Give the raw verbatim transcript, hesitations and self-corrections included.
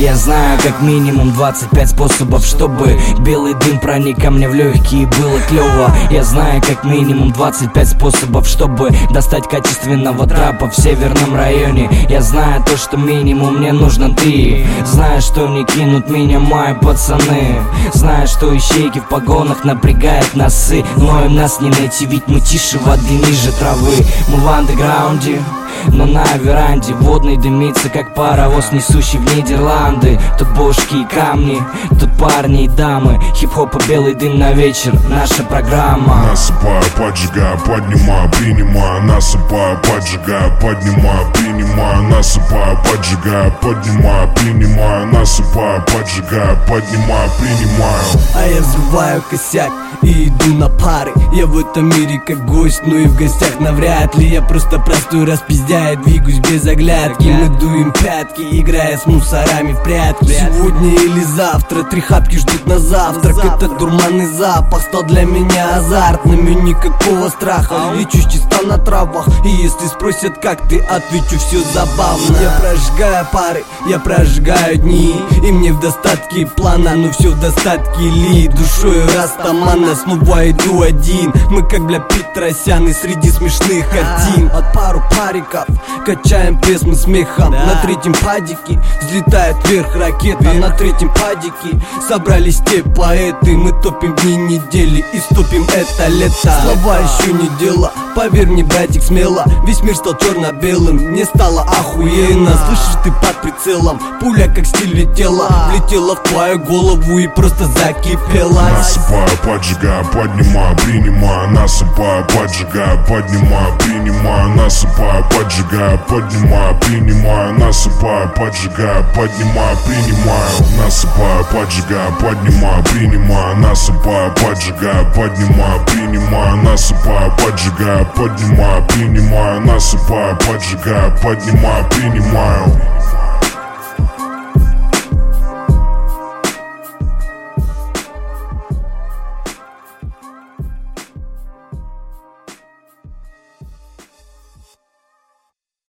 Я знаю как минимум двадцать пять способов, чтобы белый дым проник ко мне в легкие, было клево. Я знаю как минимум двадцать пять способов, чтобы достать качественного трапа в северном районе. Я знаю то, что минимум мне нужно ты. Знаю, что не кинут меня мои пацаны. Знаю, что ищейки в погонах напрягают носы, но им нас не найти, ведь мы тише воды, ниже травы. Мы в андеграунде, но на веранде водный дымится, как паровоз, несущий в Нидерланды. Тут бошки и камни, тут парни и дамы. Хип-хоп и белый дым на вечер, наша программа. Насыпаю, поджигаю, поднимаю, принимаю. Насыпаю, поджигаю, поднимаю, принимаю. Насыпаю, поджигаю, поднимаю, принимаю. Насыпаю, поджигаю, поднимаю, принимаю. А я взрываю косяк и иду на пары. Я в этом мире как гость, но и в гостях навряд ли. Я просто простой распиздяй, двигаюсь без оглядки. Мы дуем пятки, играя с мусорами в прятки. Сегодня или завтра три хапки ждут на завтрак. Этот дурманный запах стал для меня азартным. И никакого страха, лечусь чисто на травах. И если спросят как ты, отвечу все забавно. Я прожигаю пары, я прожигаю дни. И мне в достатке плана, но все в достатке ли. Душою растамана, снова иду один. Мы как бля Петросяны среди смешных картин. От пару париков качаем пресс мы смехом. На третьем падике взлетает вверх ракета. На третьем падике собрались те поэты. Мы топим дни недели и стопим это лето. Слова еще не дело, поверь мне, братик, смело. Весь мир стал черно-белым, мне стало охуенно. Слышишь, ты под прицелом, пуля как стиль летела. Влетела в твою голову и просто закипела. Насыпаю, поджигаю, поднимаю, принимаю. Насыпаю, поджигаю, поднимаю, принимаю. Насыпаю, поджигаю, поднимаю, принимаю. Насыпаю, поджигаю, поднимаю, принимаю. Насыпаю, поджигаю, поднимаю, принимаю. Насыпаю, поджигаю, поднимаю, принимаю. Насыпаю, поджигаю, поднимаю, принимаю. Насыпаю, поджигаю, поднимаю, принимаю.